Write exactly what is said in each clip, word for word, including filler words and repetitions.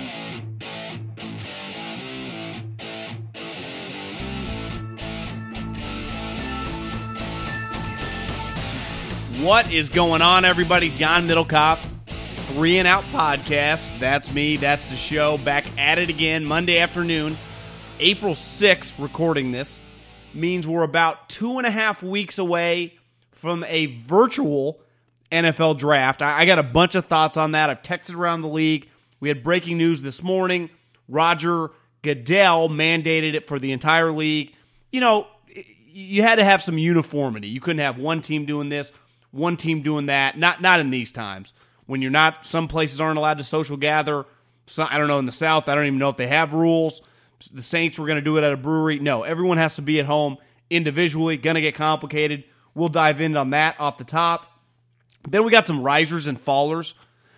What is going on, everybody? John Middlecoff, Three and Out Podcast. That's me. That's the show. Back at it again, Monday afternoon, April sixth, recording this. Means we're about two and a half weeks away from a virtual N F L draft. I, I got a bunch of thoughts on that. I've texted around the league. We had breaking news this morning. Roger Goodell mandated it for the entire league. You know, you had to have some uniformity. You couldn't have one team doing this, one team doing that. Not not in these times. When you're not, some places aren't allowed to social gather. So, I don't know, in the South, I don't even know if they have rules. The Saints were going to do it at a brewery. No, everyone has to be at home individually. Going to get complicated. We'll dive in on that off the top. Then we got some risers and fallers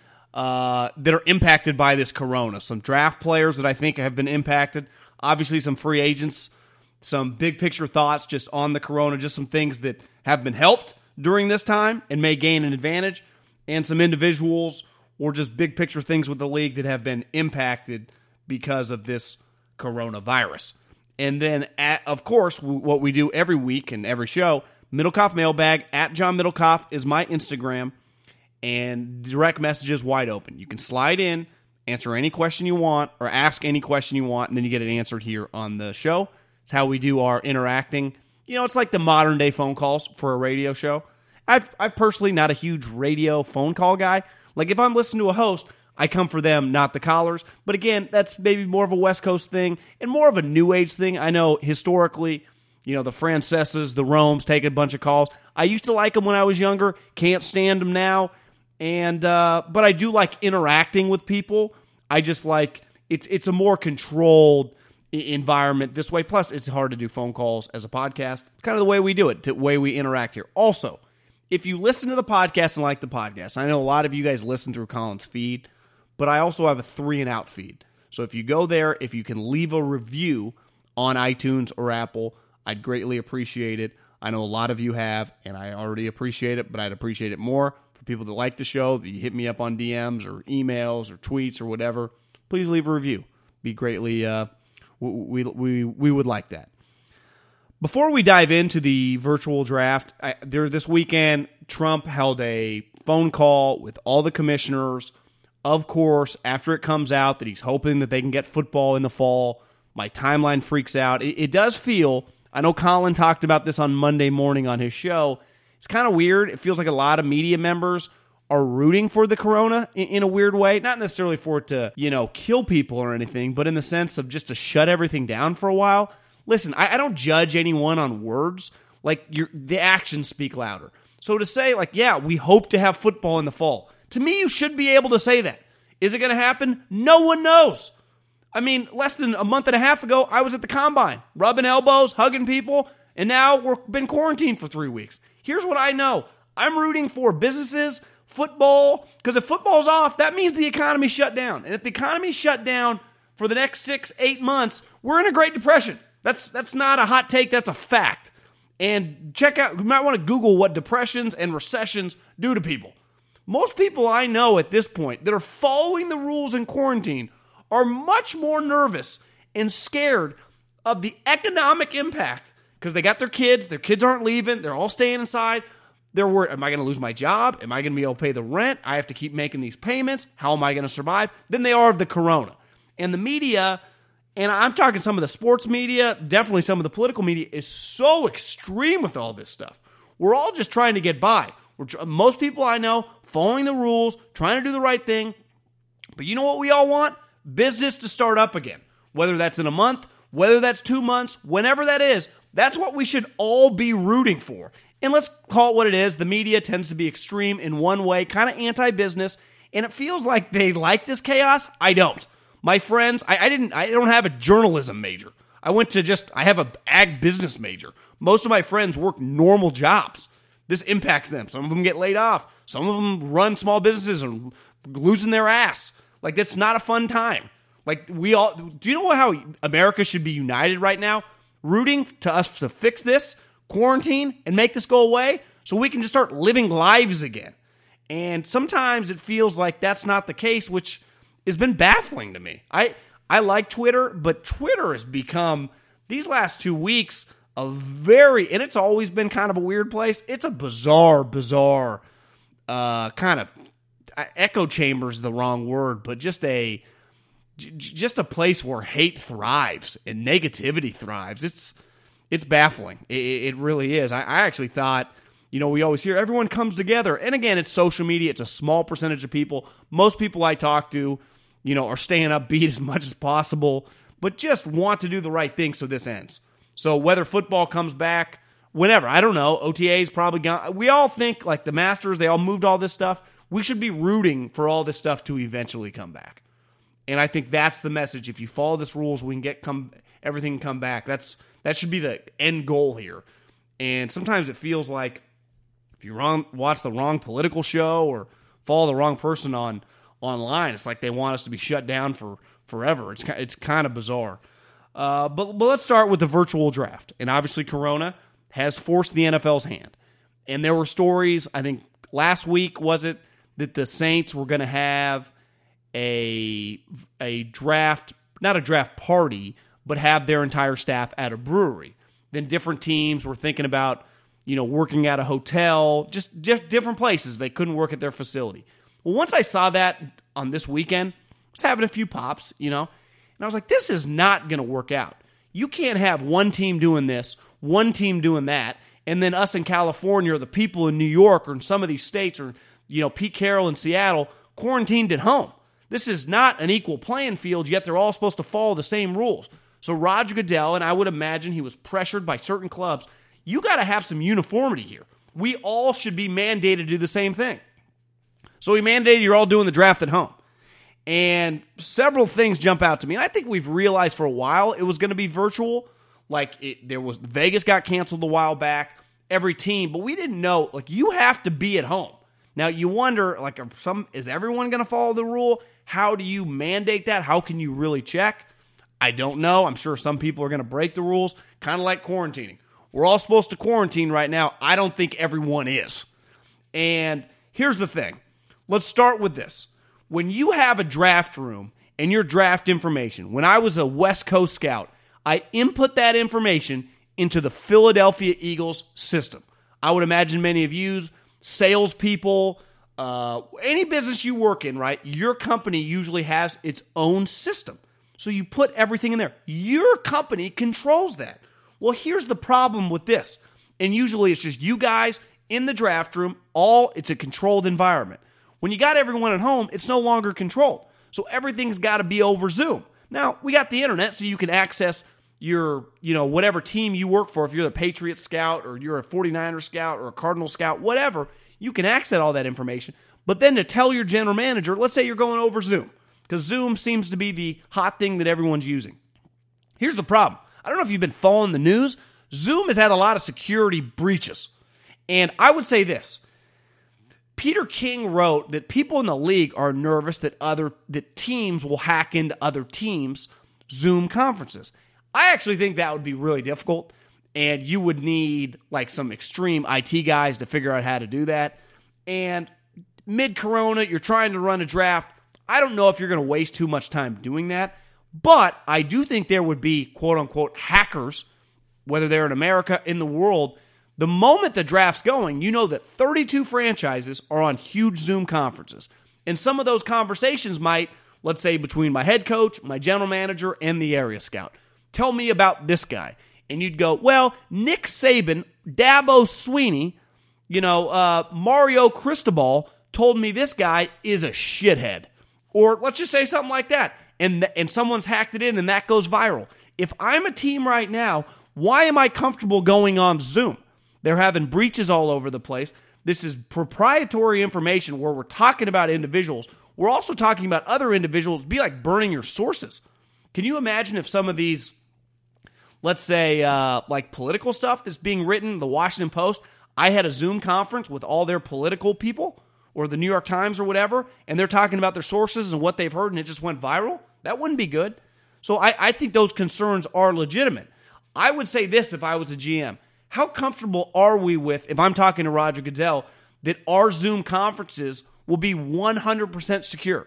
uh, that are impacted by this corona. Some draft players that I think have been impacted. Obviously, some free agents. Some big picture thoughts just on the corona. Just some things that have been helped during this time and may gain an advantage. And some individuals or just big picture things with the league that have been impacted because of this coronavirus. And then, at, of course, what we do every week and every show, Middlecoff Mailbag, at John Middlecoff is my Instagram, and direct messages wide open. You can slide in, answer any question you want, or ask any question you want, and then you get it answered here on the show. It's how we do our interacting. You know, it's like the modern day phone calls for a radio show. I've, I'm personally not a huge radio phone call guy. Like, if I'm listening to a host, I come for them, not the callers. But again, that's maybe more of a West Coast thing and more of a New Age thing. I know historically, you know, the Francesas, the Romes take a bunch of calls. I used to like them when I was younger. Can't stand them now. And uh, but I do like interacting with people. I just like, it's it's a more controlled environment this way. Plus, it's hard to do phone calls as a podcast. It's kind of the way we do it, the way we interact here. Also, if you listen to the podcast and like the podcast, I know a lot of you guys listen through Colin's feed, but I also have a Three and Out feed. So if you go there, if you can leave a review on iTunes or Apple, I'd greatly appreciate it. I know a lot of you have, and I already appreciate it, but I'd appreciate it more for people that like the show, that you hit me up on D Ms or emails or tweets or whatever. Please leave a review. Be greatly, uh, we, we, we would like that. Before we dive into the virtual draft, I, there this weekend, Trump held a phone call with all the commissioners. Of course, after it comes out that he's hoping that they can get football in the fall, my timeline freaks out. It, it does feel, I know Colin talked about this on Monday morning on his show, it's kind of weird. It feels like a lot of media members are rooting for the corona in, in a weird way. Not necessarily for it to, you know, kill people or anything, but in the sense of just to shut everything down for a while. Listen, I, I don't judge anyone on words. Like, you're, the actions speak louder. So to say, like, yeah, we hope to have football in the fall. To me, you should be able to say that. Is it going to happen? No one knows. I mean, less than a month and a half ago, I was at the Combine, rubbing elbows, hugging people, and now we've been quarantined for three weeks. Here's what I know. I'm rooting for businesses, football, because if football's off, that means the economy shut down. And if the economy shut down for the next six, eight months, we're in a Great Depression. That's that's not a hot take, that's a fact. And check out, you might want to Google what depressions and recessions do to people. Most people I know at this point that are following the rules in quarantine are much more nervous and scared of the economic impact because they got their kids, their kids aren't leaving, they're all staying inside. They're worried, am I going to lose my job? Am I going to be able to pay the rent? I have to keep making these payments. How am I going to survive? Than they are of the corona. And the media, and I'm talking some of the sports media, definitely some of the political media, is so extreme with all this stuff. We're all just trying to get by. We're tr- most people I know following the rules, trying to do the right thing. But you know what we all want? Business to start up again. Whether that's in a month, whether that's two months, whenever that is, that's what we should all be rooting for. And let's call it what it is. The media tends to be extreme in one way, kind of anti-business, and it feels like they like this chaos. I don't. My friends, I, I didn't. I don't have a journalism major. I went to just. I have a ag business major. Most of my friends work normal jobs. This impacts them. Some of them get laid off. Some of them run small businesses and losing their ass. Like, that's not a fun time. Like, we all. Do you know how America should be united right now? Rooting to us to fix this, quarantine, and make this go away so we can just start living lives again. And sometimes it feels like that's not the case, which has been baffling to me. I I like Twitter, but Twitter has become, these last two weeks, a very, and it's always been kind of a weird place. It's a bizarre, bizarre uh, kind of, echo chamber is the wrong word, but just a, just a place where hate thrives and negativity thrives. It's it's baffling. It, it really is. I, I actually thought, you know, we always hear everyone comes together. And again, it's social media. It's a small percentage of people. Most people I talk to, you know, are staying upbeat as much as possible, but just want to do the right thing so this ends. So whether football comes back, whenever, I don't know, O T A's probably gone. We all think, like the Masters, they all moved all this stuff. We should be rooting for all this stuff to eventually come back. And I think that's the message. If you follow this rules, we can get come everything can come back. That's that should be the end goal here. And sometimes it feels like if you wrong, watch the wrong political show or follow the wrong person on online, it's like they want us to be shut down for forever. It's it's kind of bizarre. Uh, but but let's start with the virtual draft. And obviously, Corona has forced the N F L's hand. And there were stories. I think last week was it that the Saints were going to have a a draft, not a draft party, but have their entire staff at a brewery. Then different teams were thinking about, you know, working at a hotel, just di- different places. They couldn't work at their facility. Well, once I saw that on this weekend, I was having a few pops, you know, and I was like, this is not going to work out. You can't have one team doing this, one team doing that, and then us in California or the people in New York or in some of these states or, you know, Pete Carroll in Seattle quarantined at home. This is not an equal playing field, yet they're all supposed to follow the same rules. So Roger Goodell, and I would imagine he was pressured by certain clubs, you got to have some uniformity here. We all should be mandated to do the same thing. So he mandated you're all doing the draft at home. And several things jump out to me. And I think we've realized for a while it was going to be virtual. Like it, there was Vegas got canceled a while back, every team, but we didn't know, like you have to be at home. Now you wonder, like, are some is everyone going to follow the rule? How do you mandate that? How can you really check? I don't know. I'm sure some people are going to break the rules, kind of like quarantining. We're all supposed to quarantine right now. I don't think everyone is. And here's the thing. Let's start with this. When you have a draft room and your draft information, when I was a West Coast scout, I input that information into the Philadelphia Eagles system. I would imagine many of you, salespeople, uh, any business you work in, right? Your company usually has its own system. So you put everything in there. Your company controls that. Well, here's the problem with this. And usually it's just you guys in the draft room, all it's a controlled environment. When you got everyone at home, it's no longer controlled. So everything's got to be over Zoom. Now, we got the internet so you can access your, you know, whatever team you work for. If you're the Patriots scout or you're a forty-niner scout or a Cardinal scout, whatever, you can access all that information. But then to tell your general manager, let's say you're going over Zoom, because Zoom seems to be the hot thing that everyone's using. Here's the problem. I don't know if you've been following the news. Zoom has had a lot of security breaches. And I would say this. Peter King wrote that people in the league are nervous that other that teams will hack into other teams' Zoom conferences. I actually think that would be really difficult, and you would need like some extreme I T guys to figure out how to do that. And mid-corona, you're trying to run a draft. I don't know if you're going to waste too much time doing that, but I do think there would be quote-unquote hackers, whether they're in America, in the world. The moment the draft's going, you know that thirty-two franchises are on huge Zoom conferences. And some of those conversations might, let's say, between my head coach, my general manager, and the area scout. Tell me about this guy. And you'd go, well, Nick Saban, Dabo Sweeney, you know, uh, Mario Cristobal told me this guy is a shithead. Or let's just say something like that. And, th- and someone's hacked it in and that goes viral. If I'm a team right now, why am I comfortable going on Zoom? They're having breaches all over the place. This is proprietary information where we're talking about individuals. We're also talking about other individuals. It'd be like burning your sources. Can you imagine if some of these, let's say, uh, like political stuff that's being written, the Washington Post, I had a Zoom conference with all their political people, or the New York Times or whatever, and they're talking about their sources and what they've heard, and it just went viral? That wouldn't be good. So I, I think those concerns are legitimate. I would say this if I was a G M. How comfortable are we with, if I'm talking to Roger Goodell, that our Zoom conferences will be one hundred percent secure?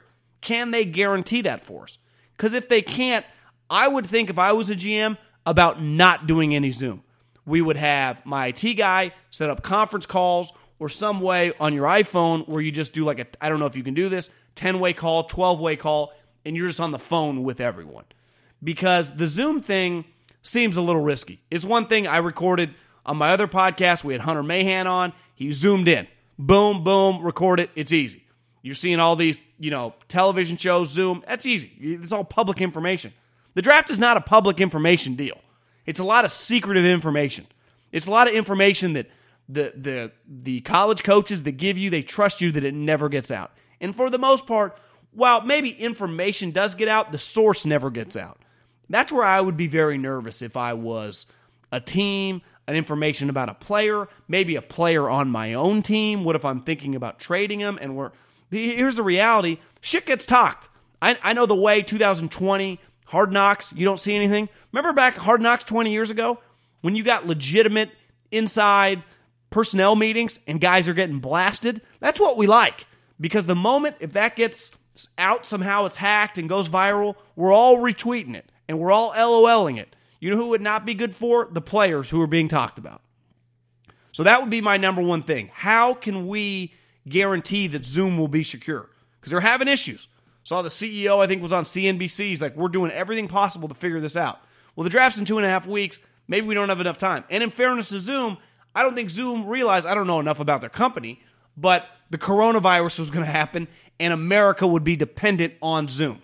Can they guarantee that for us? Because if they can't, I would think if I was a G M about not doing any Zoom. We would have my I T guy set up conference calls or some way on your iPhone where you just do like a, I don't know if you can do this, ten-way call, twelve-way call, and you're just on the phone with everyone. Because the Zoom thing seems a little risky. It's one thing I recorded on my other podcast. We had Hunter Mahan on. He zoomed in. Boom, boom, record it. It's easy. You're seeing all these, you know, television shows, Zoom. That's easy. It's all public information. The draft is not a public information deal. It's a lot of secretive information. It's a lot of information that the the the college coaches that give you, they trust you that it never gets out. And for the most part, while maybe information does get out, the source never gets out. That's where I would be very nervous if I was a team, an information about a player, maybe a player on my own team. What if I'm thinking about trading him? And we're here's the reality. Shit gets talked. I, I know the way two thousand twenty, Hard Knocks, you don't see anything. Remember back Hard Knocks twenty years ago when you got legitimate inside personnel meetings and guys are getting blasted? That's what we like. Because the moment, if that gets out somehow, it's hacked and goes viral, we're all retweeting it and we're all LOLing it. You know who would not be good for? The players who are being talked about. So that would be my number one thing. How can we guarantee that Zoom will be secure? Because they're having issues. Saw the C E O, I think, was on C N B C. He's like, we're doing everything possible to figure this out. Well, the draft's in two and a half weeks. Maybe we don't have enough time. And in fairness to Zoom, I don't think Zoom realized, I don't know enough about their company, but the coronavirus was going to happen and America would be dependent on Zoom.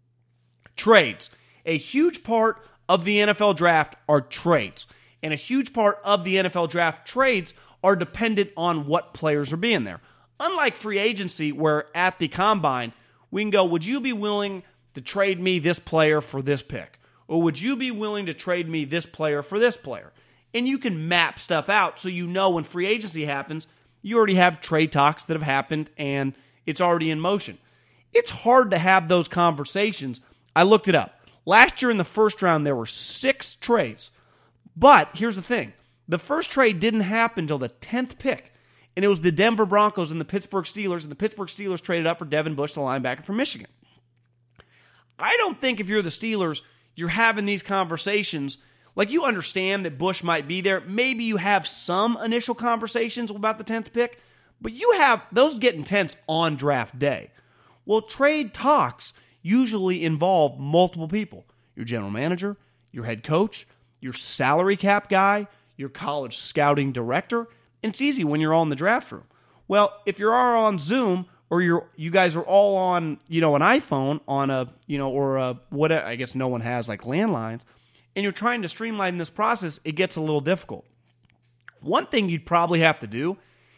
Trades. A huge part of the N F L draft are trades. And a huge part of the N F L draft trades are dependent on what players are being there. Unlike free agency, where at the combine, we can go, would you be willing to trade me this player for this pick? Or would you be willing to trade me this player for this player? And you can map stuff out so you know when free agency happens, you already have trade talks that have happened and it's already in motion. It's hard to have those conversations. I looked it up. Last year in the first round, there were six trades. But here's the thing. The first trade didn't happen until the tenth pick. And it was the Denver Broncos and the Pittsburgh Steelers. And the Pittsburgh Steelers traded up for Devin Bush, the linebacker from Michigan. I don't think if you're the Steelers, you're having these conversations. Like, you understand that Bush might be there. Maybe you have some initial conversations about the tenth pick. But you have those get intense on draft day. Well, trade talks usually involve multiple people. Your general manager, your head coach, your salary cap guy, your college scouting director. And it's easy when you're all in the draft room. Well, if you're all on Zoom or you're you guys are all on, you know, an iPhone on a, you know, or a whatever, I guess no one has like landlines, and you're trying to streamline this process, it gets a little difficult. One thing you'd probably have to do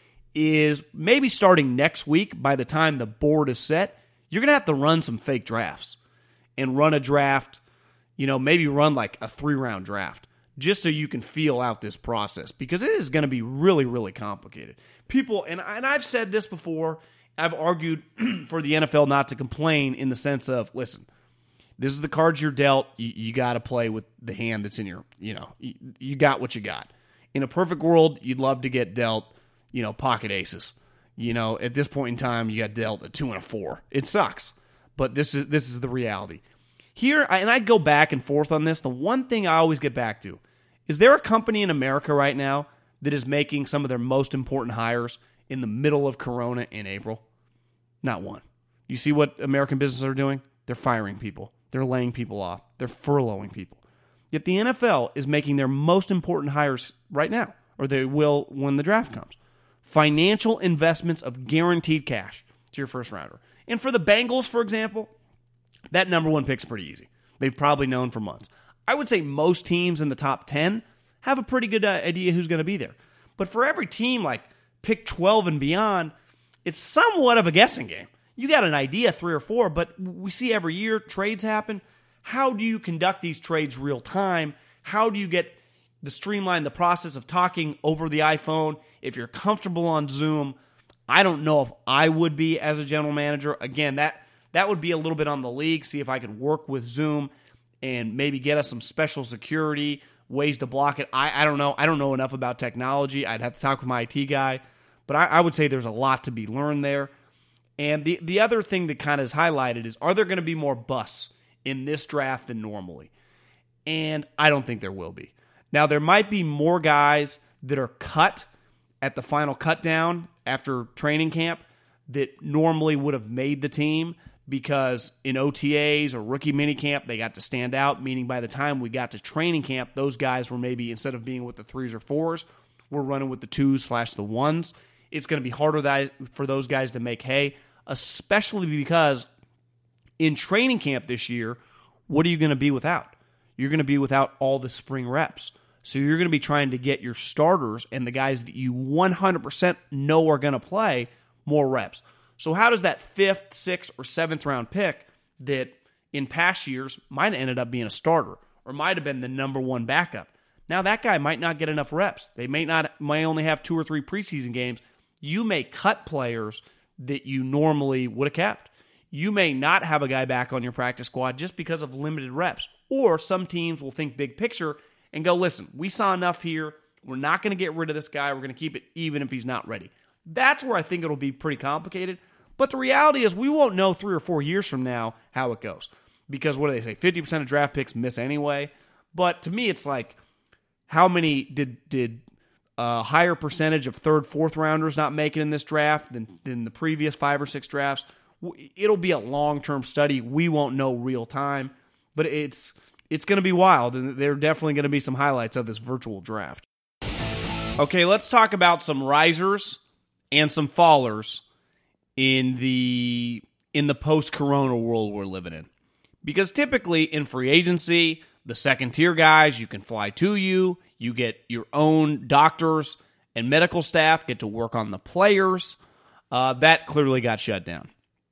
is maybe starting next week, by the time the board is set, you're going to have to run some fake drafts and run a draft, you know, maybe run like a three-round draft just so you can feel out this process because it is going to be really, really complicated. People, and, and I've said this before, I've argued for the N F L not to complain in the sense of, listen, this is the cards you're dealt. You, you got to play with the hand that's in your, you know, you, you got what you got. In a perfect world, you'd love to get dealt, you know, pocket aces. You know, at this point in time, you got dealt a two and a four. It sucks, but this is this is the reality. Here, and I go back and forth on this, the one thing I always get back to, is there a company in America right now that is making some of their most important hires in the middle of Corona in April? Not one. You see what American businesses are doing? They're firing people. They're laying people off. They're furloughing people. Yet the N F L is making their most important hires right now, or they will when the draft comes. Financial investments of guaranteed cash to your first rounder. And for the Bengals, for example, that number one pick's pretty easy. They've probably known for months. I would say most teams in the top ten have a pretty good idea who's going to be there. But for every team like pick twelve and beyond, it's somewhat of a guessing game. You got an idea, three or four, but we see every year trades happen. How do you conduct these trades real time? How do you get the streamline the process of talking over the iPhone? If you're comfortable on Zoom, I don't know if I would be as a general manager. Again, that that would be a little bit on the league. See if I could work with Zoom and maybe get us some special security, ways to block it. I, I don't know. I don't know enough about technology. I'd have to talk with my I T guy. But I, I would say there's a lot to be learned there. And the, the other thing that kind of is highlighted is, are there going to be more busts in this draft than normally? And I don't think there will be. Now, there might be more guys that are cut at the final cut down after training camp that normally would have made the team because in O T As or rookie minicamp, they got to stand out, meaning by the time we got to training camp, those guys were maybe, instead of being with the threes or fours, we're running with the twos slash the ones. It's going to be harder that, for those guys to make hay, especially because in training camp this year, what are you going to be without? You're going to be without all the spring reps. So you're going to be trying to get your starters and the guys that you one hundred percent know are going to play more reps. So how does that fifth, sixth, or seventh round pick that in past years might have ended up being a starter or might have been the number one backup, now that guy might not get enough reps. They may not, may only have two or three preseason games. You may cut players that you normally would have kept. You may not have a guy back on your practice squad just because of limited reps. Or some teams will think big picture and go, listen, we saw enough here. We're not going to get rid of this guy. We're going to keep it even if he's not ready. That's where I think it'll be pretty complicated. But the reality is we won't know three or four years from now how it goes. Because what do they say? fifty percent of draft picks miss anyway. But to me, it's like, how many did did a higher percentage of third, fourth rounders not make it in this draft than, than the previous five or six drafts? It'll be a long-term study. We won't know real time. But it's it's going to be wild, and there are definitely going to be some highlights of this virtual draft. Okay, let's talk about some risers and some fallers in the in the post-corona world we're living in. Because typically in free agency, the second-tier guys, you can fly to you, you get your own doctors and medical staff, get to work on the players. Uh, that clearly got shut down.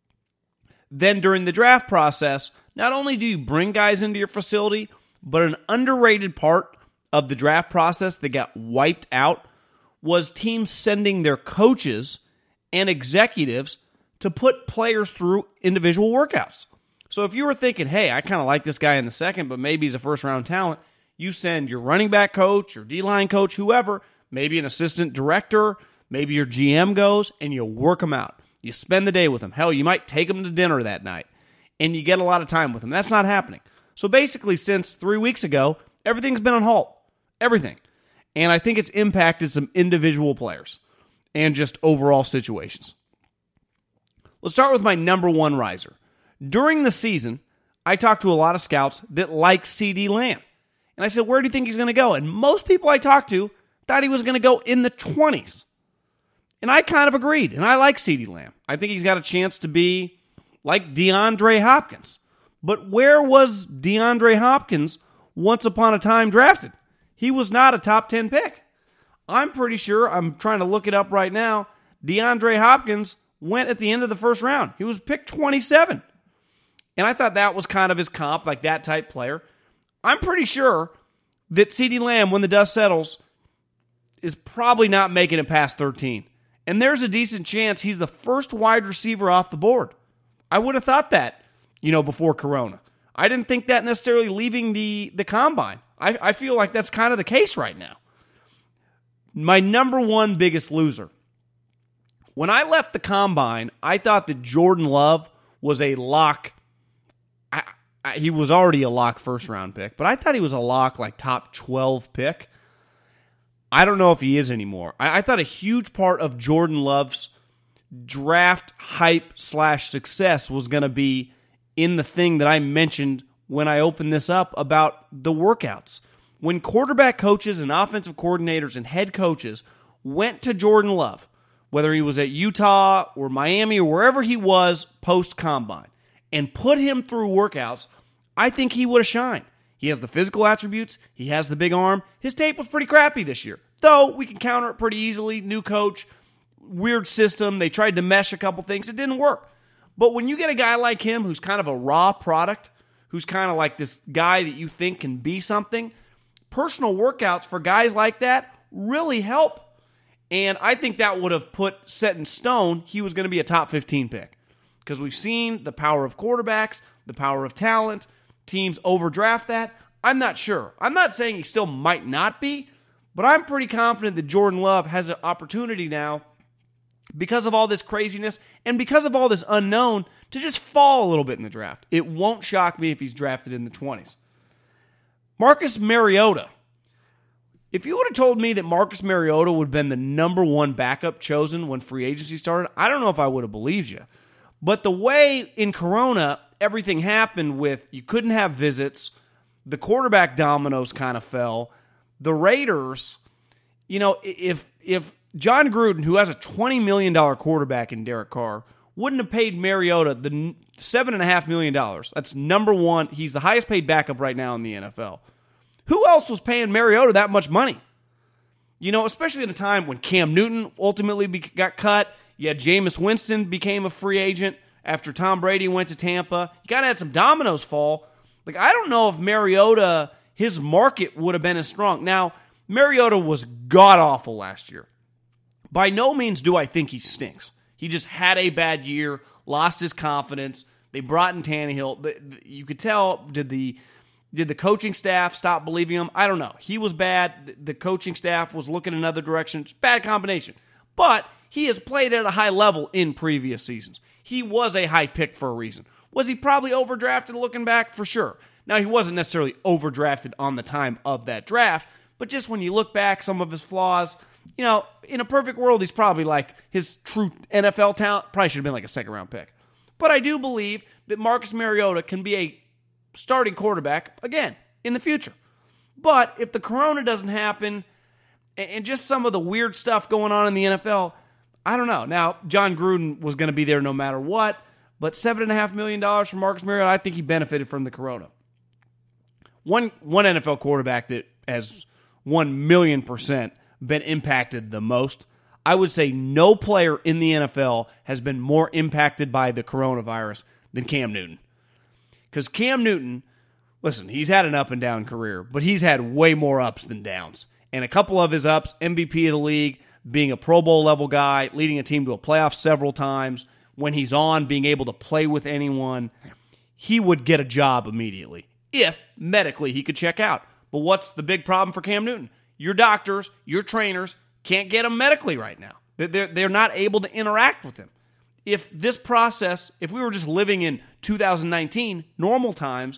Then during the draft process, not only do you bring guys into your facility, but an underrated part of the draft process that got wiped out was teams sending their coaches and executives to put players through individual workouts. So if you were thinking, hey, I kind of like this guy in the second, but maybe he's a first-round talent, you send your running back coach, your D-line coach, whoever, maybe an assistant director, maybe your G M goes, and you work them out. You spend the day with them. Hell, you might take them to dinner that night, and you get a lot of time with them. That's not happening. So basically, since three weeks ago, everything's been on halt. Everything. And I think it's impacted some individual players and just overall situations. Let's start with my number one riser. During the season, I talked to a lot of scouts that like CeeDee Lamb. And I said, where do you think he's going to go? And most people I talked to thought he was going to go in the twenties. And I kind of agreed. And I like CeeDee Lamb. I think he's got a chance to be like DeAndre Hopkins. But where was DeAndre Hopkins once upon a time drafted? He was not a top ten pick. I'm pretty sure, I'm trying to look it up right now, DeAndre Hopkins went at the end of the first round. He was picked twenty-seven. And I thought that was kind of his comp, like that type player. I'm pretty sure that CeeDee Lamb, when the dust settles, is probably not making it past thirteen. And there's a decent chance he's the first wide receiver off the board. I would have thought that, you know, before Corona. I didn't think that necessarily leaving the, the combine. I, I feel like that's kind of the case right now. My number one biggest loser. When I left the combine, I thought that Jordan Love was a lock. I, I, he was already a lock first round pick, but I thought he was a lock like top twelve pick. I don't know if he is anymore. I, I thought a huge part of Jordan Love's draft hype slash success was going to be in the thing that I mentioned when I opened this up about the workouts. When quarterback coaches and offensive coordinators and head coaches went to Jordan Love, whether he was at Utah or Miami or wherever he was post-combine, and put him through workouts, I think he would have shined. He has the physical attributes. He has the big arm. His tape was pretty crappy this year, though we can counter it pretty easily. New coach, weird system. They tried to mesh a couple things. It didn't work. But when you get a guy like him who's kind of a raw product, who's kind of like this guy that you think can be something, personal workouts for guys like that really help. And I think that would have put set in stone he was going to be a top fifteen pick. Because we've seen the power of quarterbacks, the power of talent. Teams overdraft that. I'm not sure. I'm not saying he still might not be, but I'm pretty confident that Jordan Love has an opportunity now because of all this craziness and because of all this unknown, to just fall a little bit in the draft. It won't shock me if he's drafted in the twenties. Marcus Mariota. If you would have told me that Marcus Mariota would have been the number one backup chosen when free agency started, I don't know if I would have believed you. But the way in Corona everything happened with you couldn't have visits, the quarterback dominoes kind of fell, the Raiders, you know, if if John Gruden, who has a twenty million dollars quarterback in Derek Carr, wouldn't have paid Mariota the seven point five million dollars. That's number one. He's the highest paid backup right now in the N F L. Who else was paying Mariota that much money? You know, especially in a time when Cam Newton ultimately be- got cut. You had Jameis Winston became a free agent after Tom Brady went to Tampa. You got to have some dominoes fall. Like, I don't know if Mariota, his market would have been as strong. Now, Mariota was god-awful last year. By no means do I think he stinks. He just had a bad year, lost his confidence. They brought in Tannehill. You could tell, did the did the coaching staff stop believing him? I don't know. He was bad. The coaching staff was looking another direction. It's a bad combination. But he has played at a high level in previous seasons. He was a high pick for a reason. Was he probably overdrafted looking back? For sure. Now, he wasn't necessarily overdrafted on the time of that draft, but just when you look back, some of his flaws, you know, in a perfect world, he's probably like his true N F L talent, probably should have been like a second-round pick. But I do believe that Marcus Mariota can be a starting quarterback, again, in the future. But if the corona doesn't happen, and just some of the weird stuff going on in the N F L, I don't know. Now, John Gruden was going to be there no matter what, but seven point five million dollars for Marcus Mariota, I think he benefited from the corona. One, one N F L quarterback that has one million percent been impacted the most, I would say no player in the N F L has been more impacted by the coronavirus than Cam Newton. Because Cam Newton, listen, he's had an up and down career, but he's had way more ups than downs. And a couple of his ups, M V P of the league, being a Pro Bowl level guy, leading a team to a playoff several times, when he's on, being able to play with anyone, he would get a job immediately if medically he could check out. But what's the big problem for Cam Newton? Your doctors, your trainers can't get him medically right now. They're, they're not able to interact with him. If this process, if we were just living in two thousand nineteen, normal times,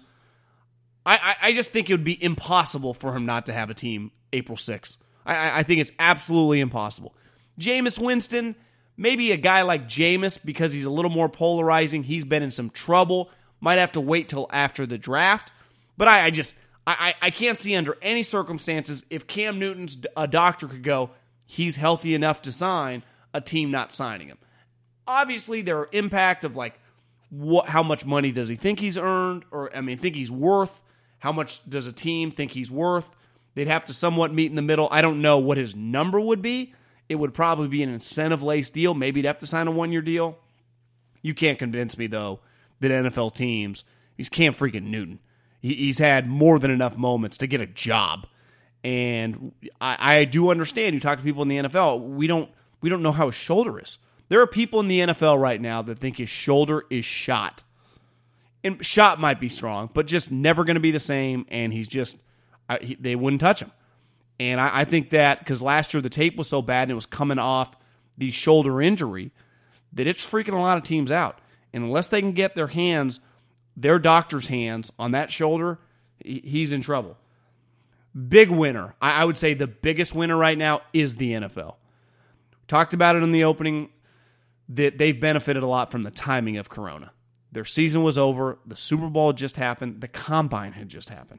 I, I, I just think it would be impossible for him not to have a team April sixth. I, I think it's absolutely impossible. Jameis Winston, maybe a guy like Jameis, because he's a little more polarizing, he's been in some trouble, might have to wait till after the draft. But I, I just, I, I can't see under any circumstances if Cam Newton's a doctor could go, he's healthy enough to sign, a team not signing him. Obviously, there are impact of like, what, how much money does he think he's earned, or I mean, think he's worth? How much does a team think he's worth? They'd have to somewhat meet in the middle. I don't know what his number would be. It would probably be an incentive-laced deal. Maybe he'd have to sign a one-year deal. You can't convince me, though, that N F L teams, he's Cam freaking Newton. He, he's had more than enough moments to get a job. And I, I do understand, you talk to people in the N F L, we don't we don't know how his shoulder is. There are people in the N F L right now that think his shoulder is shot. And shot might be strong, but just never going to be the same, and he's just, I, he, they wouldn't touch him. And I, I think that, because last year the tape was so bad and it was coming off the shoulder injury, that it's freaking a lot of teams out. And unless they can get their hands, their doctor's hands on that shoulder, he, he's in trouble. Big winner. I, I would say the biggest winner right now is the N F L. Talked about it in the opening, that they've benefited a lot from the timing of Corona. Their season was over. The Super Bowl had just happened. The Combine had just happened.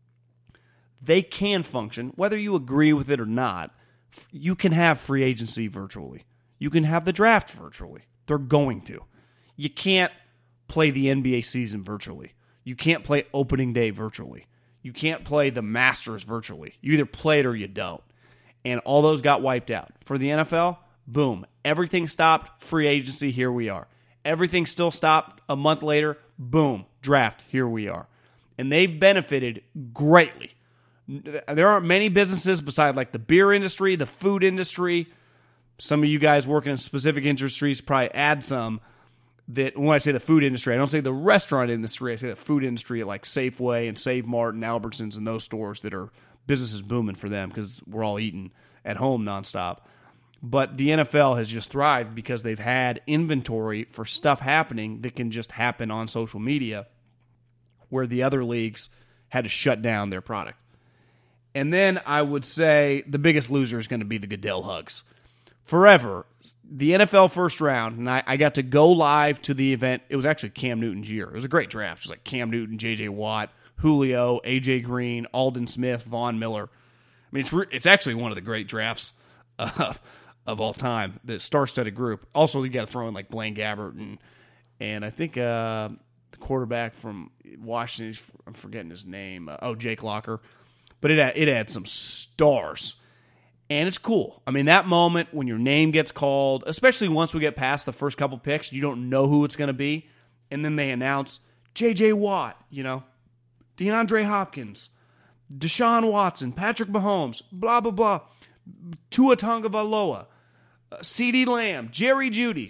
They can function, whether you agree with it or not. You can have free agency virtually. You can have the draft virtually. They're going to. You can't play the N B A season virtually. You can't play opening day virtually. You can't play the Masters virtually. You either play it or you don't. And all those got wiped out. For the N F L, boom. Everything stopped. Free agency, here we are. Everything still stopped a month later. Boom. Draft, here we are. And they've benefited greatly. There aren't many businesses beside like the beer industry, the food industry. Some of you guys working in specific industries probably add some. That when I say the food industry, I don't say the restaurant industry. I say the food industry at like Safeway and Save Mart and Albertsons and those stores that are businesses booming for them because we're all eating at home nonstop. But the N F L has just thrived because they've had inventory for stuff happening that can just happen on social media, where the other leagues had to shut down their product. And then I would say the biggest loser is going to be the Goodell hugs. Forever, the N F L first round, and I, I got to go live to the event. It was actually Cam Newton's year. It was a great draft. It was like Cam Newton, J J Watt, Julio, A J Green, Aldon Smith, Von Miller. I mean, it's re- it's actually one of the great drafts uh, of all time, the star-studded group. Also, you got to throw in like Blaine Gabbert and and I think uh, the quarterback from Washington, I'm forgetting his name. Uh, oh, Jake Locker. But it had, it had some stars. And it's cool. I mean, that moment when your name gets called, especially once we get past the first couple picks, you don't know who it's going to be. And then they announce J J Watt, you know, DeAndre Hopkins, Deshaun Watson, Patrick Mahomes, blah, blah, blah, Tua Tagovailoa, uh, CeeDee Lamb, Jerry Jeudy.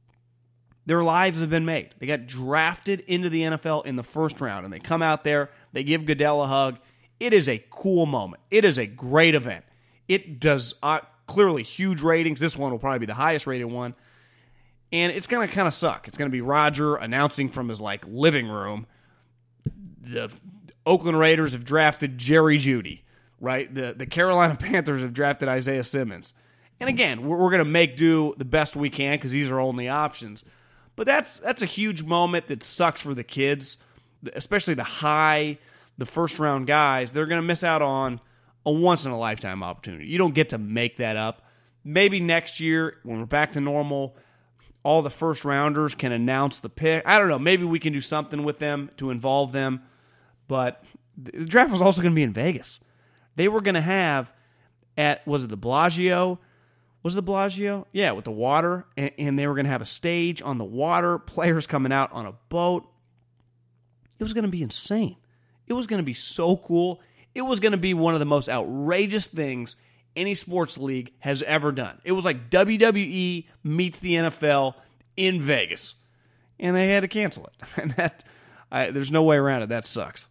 Their lives have been made. They got drafted into the N F L in the first round, and they come out there, they give Goodell a hug. It is a cool moment. It is a great event. It does uh, clearly huge ratings. This one will probably be the highest rated one. And it's going to kind of suck. It's going to be Roger announcing from his like living room. The Oakland Raiders have drafted Jerry Jeudy, right? The the Carolina Panthers have drafted Isaiah Simmons. And again, we're, we're going to make do the best we can because these are only options. But that's that's a huge moment that sucks for the kids, especially the high, the first round guys. They're going to miss out on a once-in-a-lifetime opportunity. You don't get to make that up. Maybe next year, when we're back to normal, all the first-rounders can announce the pick. I don't know. Maybe we can do something with them to involve them. But the draft was also going to be in Vegas. They were going to have at, was it the Bellagio? Was it the Bellagio? Yeah, with the water. And, and they were going to have a stage on the water, players coming out on a boat. It was going to be insane. It was going to be so cool. It was going to be one of the most outrageous things any sports league has ever done. It was like W W E meets the N F L in Vegas. And they had to cancel it. And that, I, there's no way around it. That sucks.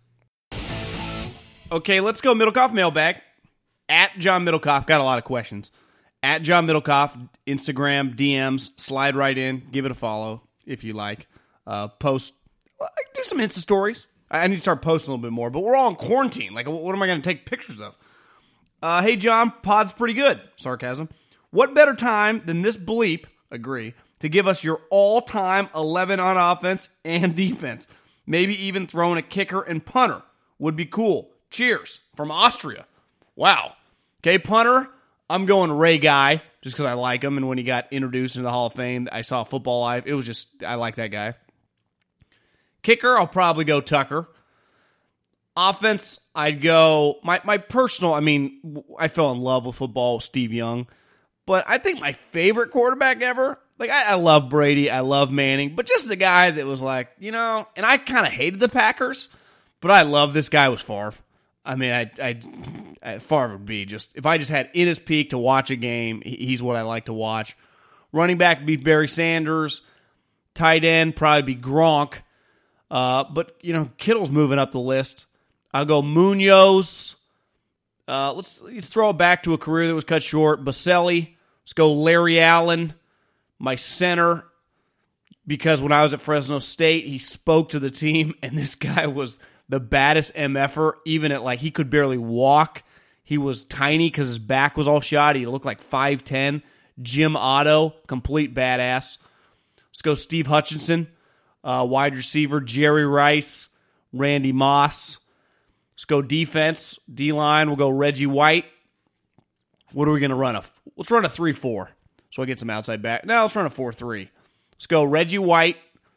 Okay, let's go Middlecoff mailbag. At John Middlecoff, got a lot of questions. At John Middlecoff, Instagram, D Ms, slide right in. Give it a follow if you like. Uh, post, do some Insta stories. I need to start posting a little bit more, but we're all in quarantine. Like, what am I going to take pictures of? Uh, hey, John, pod's pretty good. Sarcasm. What better time than this bleep, agree, to give us your all-time eleven on offense and defense? Maybe even throwing a kicker and punter would be cool. Cheers. From Austria. Wow. Okay, punter, I'm going Ray Guy, just because I like him, and when he got introduced into the Hall of Fame, I saw Football Live. It was just, I like that guy. Kicker, I'll probably go Tucker. Offense, I'd go, my, my personal, I mean, I fell in love with football, Steve Young. But I think my favorite quarterback ever, like I, I love Brady, I love Manning, but just the guy that was like, you know, and I kind of hated the Packers, but I love this guy was Favre. I mean, I, I, I Favre would be just, if I just had in his peak to watch a game, he's what I like to watch. Running back would be Barry Sanders. Tight end, probably be Gronk. Uh, but, you know, Kittle's moving up the list. I'll go Munoz. Uh, let's, let's throw it back to a career that was cut short. Baselli. Let's go Larry Allen, my center. Because when I was at Fresno State, he spoke to the team, and this guy was the baddest M F-er, even at, like, he could barely walk. He was tiny because his back was all shot. He looked like five ten. Jim Otto, complete badass. Let's go Steve Hutchinson. Uh, wide receiver, Jerry Rice, Randy Moss. Let's go defense. D-line, we'll go Reggie White. What are we going to run? A, let's run a three four so I get some outside back. No, let's run a four three. Let's go Reggie White.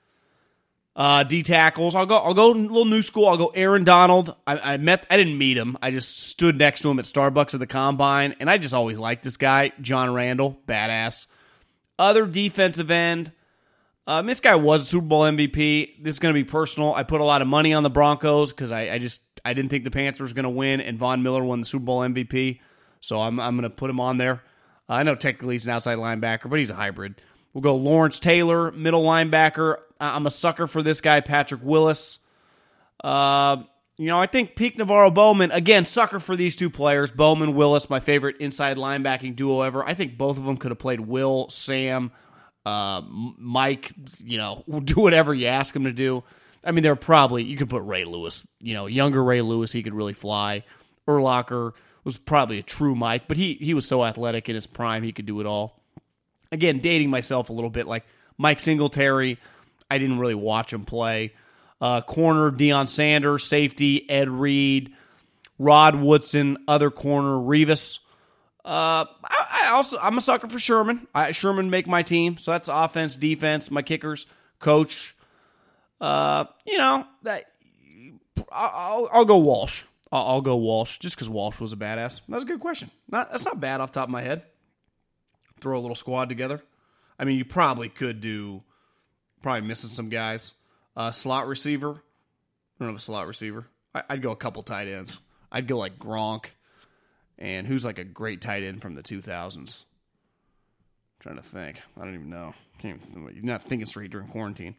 Uh, D-tackles. I'll go I'll go a little new school. I'll go Aaron Donald. I, I met. I didn't meet him. I just stood next to him at Starbucks at the Combine, and I just always liked this guy. John Randall, badass. Other defensive end. Um, this guy was a Super Bowl M V P. This is going to be personal. I put a lot of money on the Broncos because I, I just I didn't think the Panthers were going to win, and Von Miller won the Super Bowl M V P. So I'm I'm going to put him on there. Uh, I know technically he's an outside linebacker, but he's a hybrid. We'll go Lawrence Taylor, middle linebacker. I'm a sucker for this guy, Patrick Willis. Uh, you know, I think Peak Navarro Bowman, again, sucker for these two players. Bowman, Willis, my favorite inside linebacking duo ever. I think both of them could have played Will, Sam, uh, Mike, you know, do whatever you ask them to do. I mean, they're probably, you could put Ray Lewis, you know, younger Ray Lewis, he could really fly. Urlacher was probably a true Mike, but he he was so athletic in his prime, he could do it all. Again, dating myself a little bit, like Mike Singletary, I didn't really watch him play. Uh, corner, Deion Sanders. Safety, Ed Reed. Rod Woodson. Other corner, Revis. Uh, I, I also, I'm a sucker for Sherman. I, Sherman make my team, so that's offense, defense, my kickers, coach. Uh, you know, that I'll, I'll go Walsh. I'll, I'll go Walsh, just because Walsh was a badass. That's a good question. Not That's not bad off the top of my head. Throw a little squad together. I mean, you probably could do, probably missing some guys. Uh, slot receiver. I don't have a slot receiver. I, I'd go a couple tight ends. I'd go like Gronk. And who's like a great tight end from the two thousands? I'm trying to think. I don't even know. Can't even, you're not thinking straight during quarantine.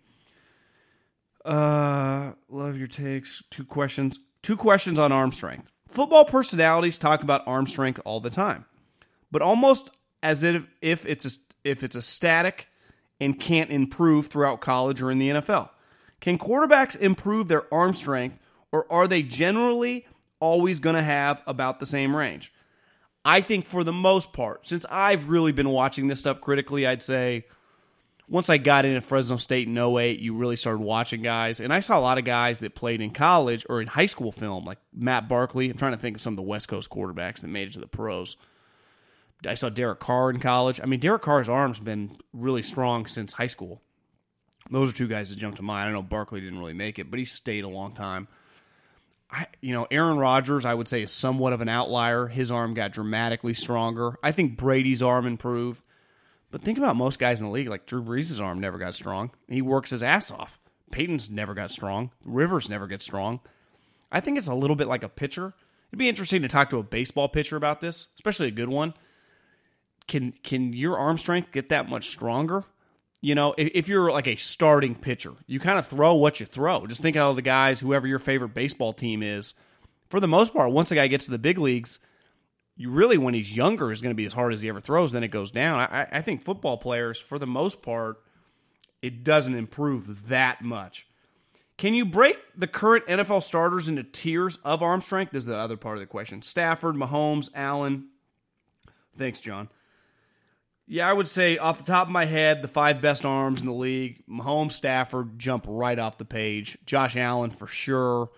Uh, love your takes. Two questions. Two questions on arm strength. Football personalities talk about arm strength all the time, but almost as if, if it's a, if it's a static and can't improve throughout college or in the N F L. Can quarterbacks improve their arm strength, or are they generally always going to have about the same range? I think for the most part, since I've really been watching this stuff critically, I'd say once I got in at Fresno State in oh eight, you really started watching guys. And I saw a lot of guys that played in college or in high school film, like Matt Barkley. I'm trying to think of some of the West Coast quarterbacks that made it to the pros. I saw Derek Carr in college. I mean, Derek Carr's arm's been really strong since high school. Those are two guys that jumped to mind. I know Barkley didn't really make it, but he stayed a long time. I, you know, Aaron Rodgers, I would say, is somewhat of an outlier. His arm got dramatically stronger. I think Brady's arm improved. But think about most guys in the league, like Drew Brees' arm never got strong. He works his ass off. Peyton's never got strong. Rivers never gets strong. I think it's a little bit like a pitcher. It'd be interesting to talk to a baseball pitcher about this, especially a good one. Can can your arm strength get that much stronger? You know, if, if you're like a starting pitcher, you kind of throw what you throw. Just think of all the guys, whoever your favorite baseball team is. For the most part, once a guy gets to the big leagues, you really, when he's younger, is going to be as hard as he ever throws. Then it goes down. I, I think football players, for the most part, it doesn't improve that much. Can you break the current N F L starters into tiers of arm strength? This is the other part of the question. Stafford, Mahomes, Allen. Thanks, John. Yeah, I would say off the top of my head, the five best arms in the league, Mahomes, Stafford jump right off the page. Josh Allen for sure.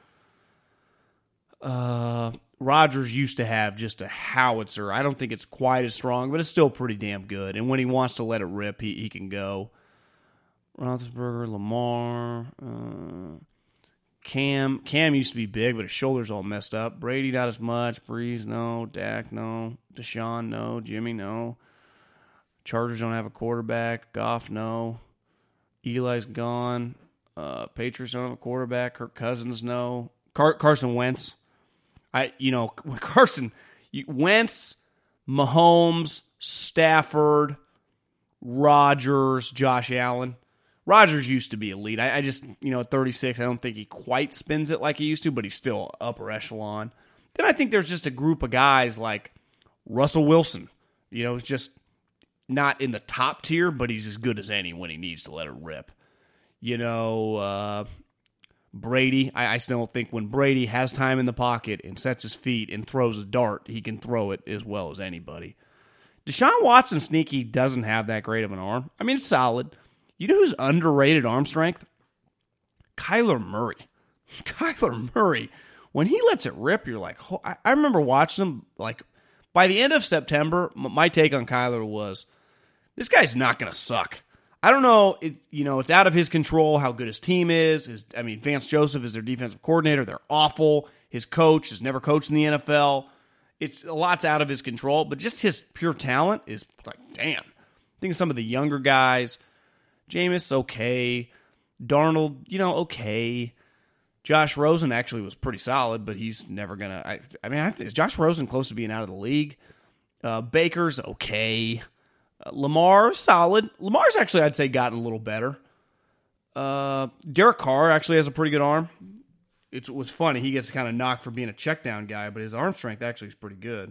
Uh, Rodgers used to have just a howitzer. I don't think it's quite as strong, but it's still pretty damn good. And when he wants to let it rip, he, he can go. Roethlisberger, Lamar, uh, Cam. Cam used to be big, but his shoulder's all messed up. Brady, not as much. Breeze, no. Dak, no. Deshaun, no. Jimmy, no. Chargers don't have a quarterback. Goff, no. Eli's gone. Uh, Patriots don't have a quarterback. Kirk Cousins, no. Car- Carson Wentz. I, you know, Carson, you, Wentz, Mahomes, Stafford, Rodgers, Josh Allen. Rodgers used to be elite. I, I just, you know, at thirty-six, I don't think he quite spins it like he used to, but he's still upper echelon. Then I think there's just a group of guys like Russell Wilson. You know, it's just not in the top tier, but he's as good as any when he needs to let it rip. You know, uh, Brady, I, I still think when Brady has time in the pocket and sets his feet and throws a dart, he can throw it as well as anybody. Deshaun Watson, sneaky, doesn't have that great of an arm. I mean, it's solid. You know who's underrated arm strength? Kyler Murray. Kyler Murray. When he lets it rip, you're like, oh, I, I remember watching him, like, by the end of September, my take on Kyler was, this guy's not going to suck. I don't know, it, you know, it's out of his control how good his team is. His, I mean, Vance Joseph is their defensive coordinator. They're awful. His coach has never coached in the N F L. It's a lot's out of his control, but just his pure talent is like, damn. I think some of the younger guys, Jameis, okay. Darnold, you know, okay. Josh Rosen actually was pretty solid, but he's never going to... I, I mean, is Josh Rosen close to being out of the league? Uh, Baker's okay. Uh, Lamar, solid. Lamar's actually, I'd say, gotten a little better. Uh, Derek Carr actually has a pretty good arm. it was funny. He gets kind of knocked for being a check down guy, but his arm strength actually is pretty good.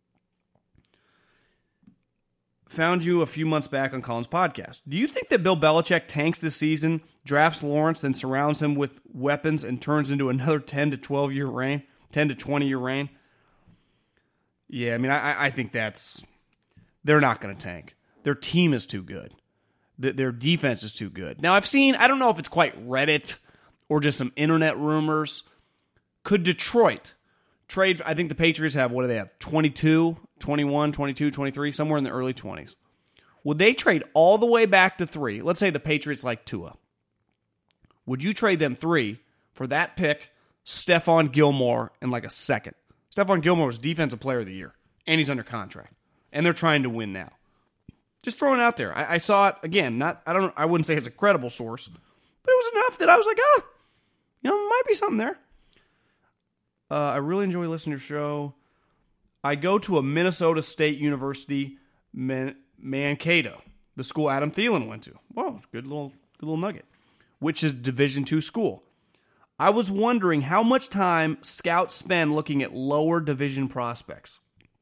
Found you a few months back on Colin's podcast. Do you think that Bill Belichick tanks this season, drafts Lawrence, then surrounds him with weapons and turns into another ten to twelve year reign, ten to twenty year reign? Yeah, I mean, I, I think that's, they're not going to tank. Their team is too good. The, their defense is too good. Now, I've seen, I don't know if it's quite Reddit or just some internet rumors. Could Detroit trade, I think the Patriots have, what do they have, twenty-two, twenty-one, twenty-two, twenty-three, somewhere in the early twenties. Would they trade all the way back to three? Let's say the Patriots like Tua. Would you trade them three for that pick, Stephon Gilmore, and like a second? Stephon Gilmore was Defensive Player of the Year, and he's under contract. And they're trying to win now. Just throwing it out there. I, I saw it, again, not I don't I wouldn't say it's a credible source, but it was enough that I was like, oh, you know, might be something there. Uh, I really enjoy listening to your show. I go to a Minnesota State University, Man- Mankato, the school Adam Thielen went to. Whoa, it's a good little, good little nugget. Which is Division two school. I was wondering how much time scouts spend looking at lower division prospects.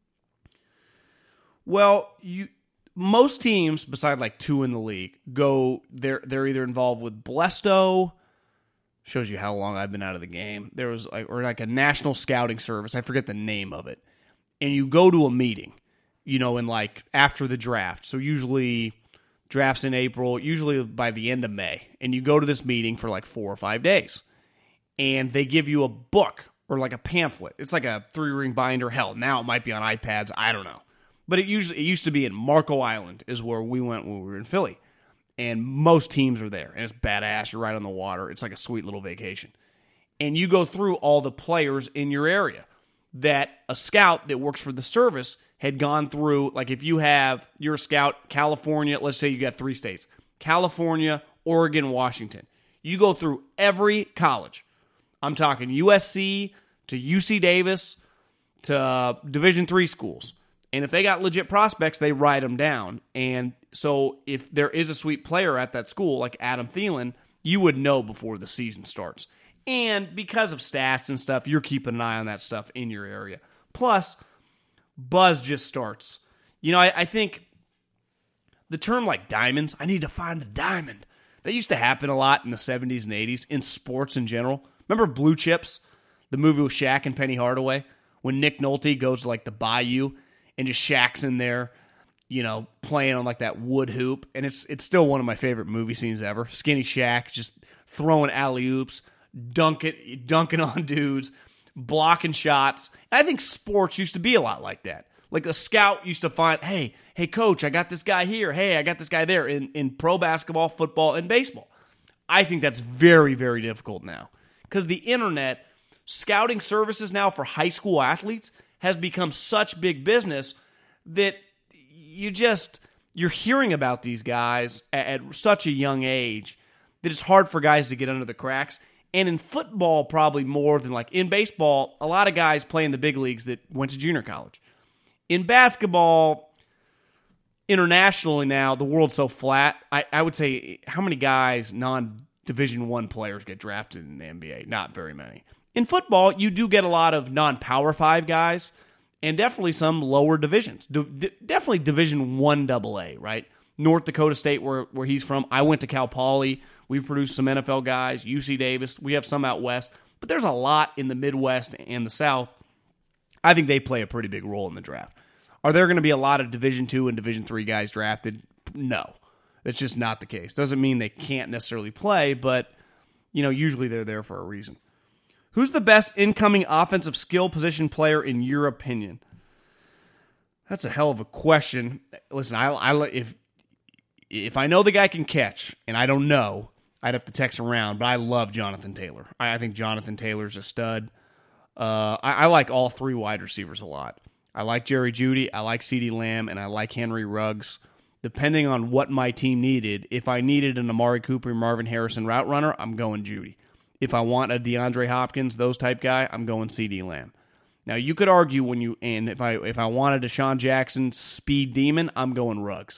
Well, you most teams, beside like two in the league, go they're they're either involved with Blesto. Shows you how long I've been out of the game. There was like or like a national scouting service. I forget the name of it. And you go to a meeting, you know, in like after the draft. So usually drafts in April, usually by the end of May. And you go to this meeting for like four or five days. And they give you a book or like a pamphlet. It's like a three-ring binder. Hell, now it might be on iPads. I don't know. But it usually it used to be in Marco Island is where we went when we were in Philly. And most teams are there. And it's badass. You're right on the water. It's like a sweet little vacation. And you go through all the players in your area that a scout that works for the service had gone through. Like if you have, you're a scout, California, let's say you got three states. California, Oregon, Washington. You go through every college. I'm talking U S C to U C Davis to Division three schools. And if they got legit prospects, they write them down. And so if there is a sweet player at that school, like Adam Thielen, you would know before the season starts. And because of stats and stuff, you're keeping an eye on that stuff in your area. Plus, buzz just starts. You know, I, I think the term like diamonds, I need to find a diamond. That used to happen a lot in the seventies and eighties in sports in general. Remember Blue Chips, the movie with Shaq and Penny Hardaway? When Nick Nolte goes to like the bayou and just Shaq's in there, you know, playing on like that wood hoop. And it's it's still one of my favorite movie scenes ever. Skinny Shaq just throwing alley-oops, dunking, dunking on dudes, blocking shots. And I think sports used to be a lot like that. Like a scout used to find, hey, hey, coach, I got this guy here. Hey, I got this guy there in, in pro basketball, football, and baseball. I think that's very, very difficult now. Because the internet, scouting services now for high school athletes has become such big business that you just, you're hearing about these guys at, at such a young age that it's hard for guys to get under the cracks. And in football, probably more than like in baseball, a lot of guys play in the big leagues that went to junior college. In basketball, internationally now, the world's so flat. I, I would say, how many guys, non-Division One players, get drafted in the N B A? Not very many. In football, you do get a lot of non-Power Five guys, and definitely some lower divisions. D- d- definitely Division One Double A, right? North Dakota State, where where he's from. I went to Cal Poly. We've produced some N F L guys. U C Davis. We have some out west, but there's a lot in the Midwest and the South. I think they play a pretty big role in the draft. Are there going to be a lot of Division Two and Division Three guys drafted? No. That's just not the case. Doesn't mean they can't necessarily play, but you know, usually they're there for a reason. Who's the best incoming offensive skill position player in your opinion? That's a hell of a question. Listen, I, I if if I know the guy can catch, and I don't know, I'd have to text around, but I love Jonathan Taylor. I, I think Jonathan Taylor's a stud. Uh, I, I like all three wide receivers a lot. I like Jerry Jeudy, I like CeeDee Lamb, and I like Henry Ruggs. Depending on what my team needed, if I needed an Amari Cooper, Marvin Harrison route runner, I'm going Jeudy. If I want a DeAndre Hopkins, those type guy, I'm going CeeDee Lamb. Now, you could argue when you, and if I if I wanted a Deshaun Jackson speed demon, I'm going Ruggs.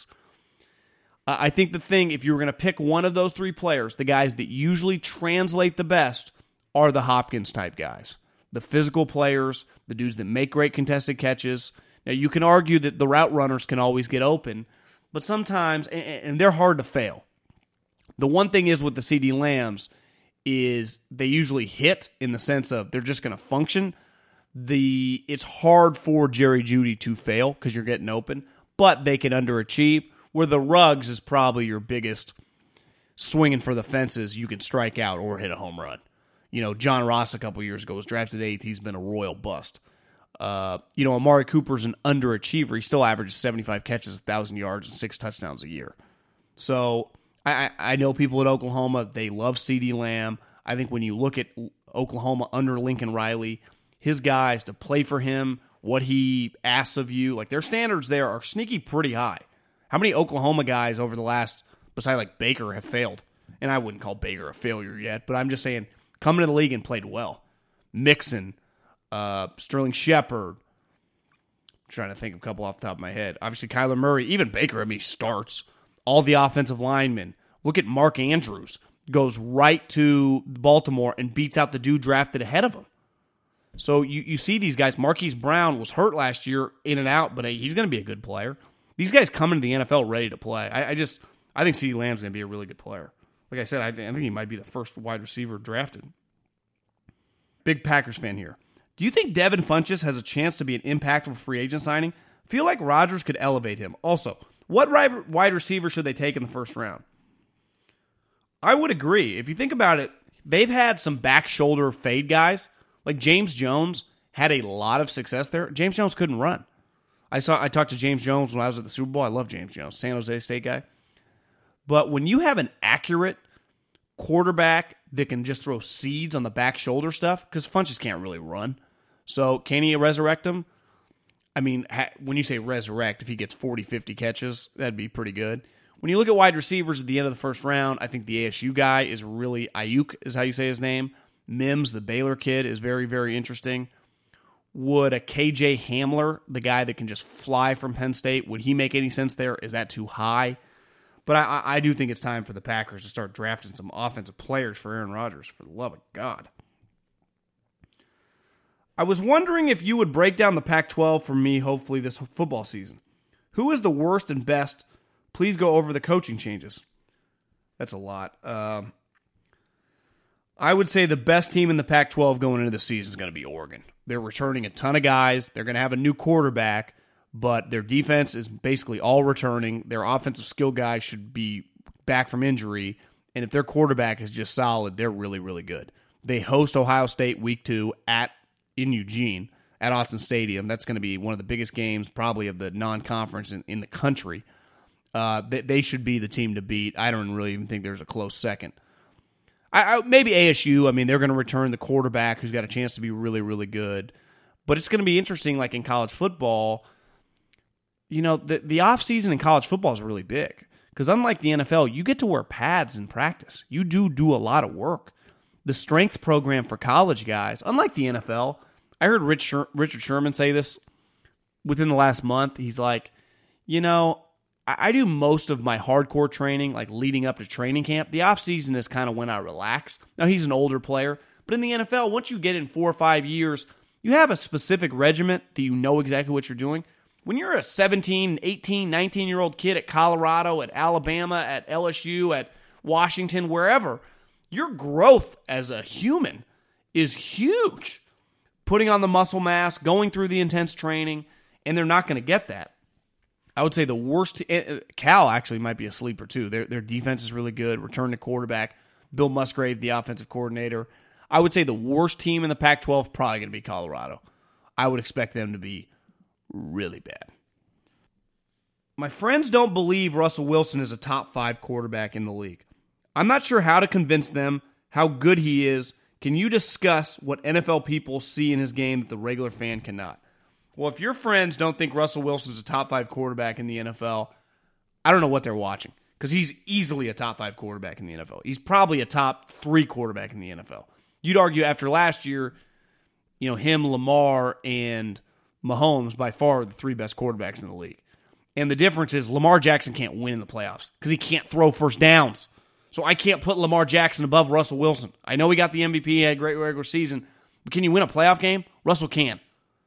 Uh, I think the thing, if you were going to pick one of those three players, the guys that usually translate the best are the Hopkins type guys. The physical players, the dudes that make great contested catches. Now, you can argue that the route runners can always get open, but sometimes, and they're hard to fail. The one thing is with the CeeDee Lambs is they usually hit in the sense of they're just going to function. The It's hard for Jerry Jeudy to fail because you're getting open, but they can underachieve, where the Ruggs is probably your biggest swinging for the fences. You can strike out or hit a home run. You know, John Ross a couple years ago was drafted eighth. He's been a royal bust. Uh, you know, Amari Cooper's an underachiever. He still averages seventy-five catches, one thousand yards, and six touchdowns a year. So I, I know people at Oklahoma, they love CeeDee Lamb. I think when you look at Oklahoma under Lincoln Riley, his guys to play for him, what he asks of you, like their standards there are sneaky pretty high. How many Oklahoma guys over the last, besides like Baker, have failed? And I wouldn't call Baker a failure yet, but I'm just saying, coming to the league and played well. Mixon, uh, Sterling Shepard. I'm trying to think of a couple off the top of my head. Obviously, Kyler Murray. Even Baker, I mean, he starts. All the offensive linemen. Look at Mark Andrews. Goes right to Baltimore and beats out the dude drafted ahead of him. So you, you see these guys. Marquise Brown was hurt last year, in and out, but hey, he's going to be a good player. These guys come into the N F L ready to play. I, I just, I think CeeDee Lamb's going to be a really good player. Like I said, I think, I think he might be the first wide receiver drafted. Big Packers fan here. Do you think Devin Funchess has a chance to be an impactful free agent signing? Feel like Rodgers could elevate him. Also, what wide receiver should they take in the first round? I would agree. If you think about it, they've had some back shoulder fade guys. Like James Jones had a lot of success there. James Jones couldn't run. I saw. I talked to James Jones when I was at the Super Bowl. I love James Jones, San Jose State guy. But when you have an accurate quarterback that can just throw seeds on the back shoulder stuff, because Funchess can't really run. So can he resurrect him? I mean, ha- when you say resurrect, if he gets forty, fifty catches, that'd be pretty good. When you look at wide receivers at the end of the first round, I think the A S U guy is really, Ayuk is how you say his name. Mims, the Baylor kid, is very, very interesting. Would a K J Hamler, the guy that can just fly from Penn State, would he make any sense there? Is that too high? But I, I do think it's time for the Packers to start drafting some offensive players for Aaron Rodgers, for the love of God. I was wondering if you would break down the Pac twelve for me, hopefully, this football season. Who is the worst and best? Please go over the coaching changes. That's a lot. Um, I would say the best team in the Pac twelve going into the season is going to be Oregon. They're returning a ton of guys. They're going to have a new quarterback, but their defense is basically all returning. Their offensive skill guys should be back from injury, and if their quarterback is just solid, they're really, really good. They host Ohio State week two at in Eugene at Autzen Stadium. That's going to be one of the biggest games probably of the non-conference in, in the country. Uh, they, they should be the team to beat. I don't really even think there's a close second. I, I, maybe A S U, I mean, they're going to return the quarterback who's got a chance to be really, really good. But it's going to be interesting, like in college football, you know, the, the offseason in college football is really big. Because unlike the N F L, you get to wear pads in practice. You do do a lot of work. The strength program for college guys, unlike the N F L, I heard Rich Sher- Richard Sherman say this within the last month. He's like, you know, I do most of my hardcore training, like leading up to training camp. The offseason is kind of when I relax. Now, he's an older player, but in the N F L, once you get in four or five years, you have a specific regiment that you know exactly what you're doing. When you're a seventeen, eighteen, nineteen-year-old kid at Colorado, at Alabama, at L S U, at Washington, wherever, your growth as a human is huge. Putting on the muscle mass, going through the intense training, and they're not going to get that. I would say the worst, Cal actually might be a sleeper too. Their their defense is really good. Return to quarterback, Bill Musgrave, the offensive coordinator. I would say the worst team in the Pac twelve probably going to be Colorado. I would expect them to be really bad. My friends don't believe Russell Wilson is a top five quarterback in the league. I'm not sure how to convince them how good he is. Can you discuss what N F L people see in his game that the regular fan cannot? Well, if your friends don't think Russell Wilson's a top five quarterback in the N F L, I don't know what they're watching, because he's easily a top five quarterback in the N F L. He's probably a top three quarterback in the N F L. You'd argue after last year, you know, him, Lamar, and Mahomes by far are the three best quarterbacks in the league. And the difference is Lamar Jackson can't win in the playoffs because he can't throw first downs. So I can't put Lamar Jackson above Russell Wilson. I know he got the M V P, he had a great regular season, but can you win a playoff game? Russell can.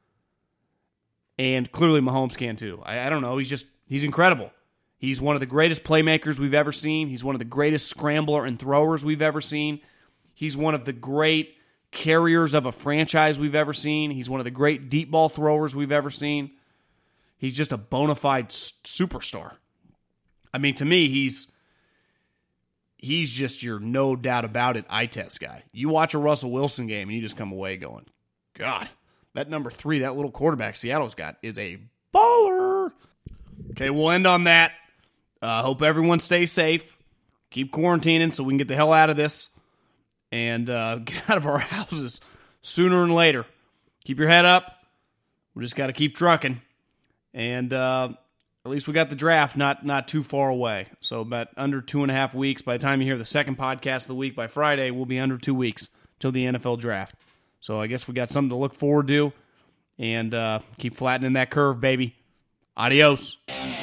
And clearly Mahomes can too. I, I don't know. He's just, he's incredible. He's one of the greatest playmakers we've ever seen. He's one of the greatest scrambler and throwers we've ever seen. He's one of the great carriers of a franchise we've ever seen. He's one of the great deep ball throwers we've ever seen. He's just a bona fide superstar. I mean, to me, he's he's just your no doubt about it eye test guy. You watch a Russell Wilson game and you just come away going, God, that number three, that little quarterback Seattle's got is a baller. Okay, we'll end on that. Uh, hope everyone stays safe. Keep quarantining so we can get the hell out of this and uh, get out of our houses sooner than later. Keep your head up. We just got to keep trucking. And uh, at least we got the draft not not too far away. So about under two and a half weeks. By the time you hear the second podcast of the week, by Friday, we'll be under two weeks till the N F L draft. So I guess we got something to look forward to. And uh, keep flattening that curve, baby. Adios.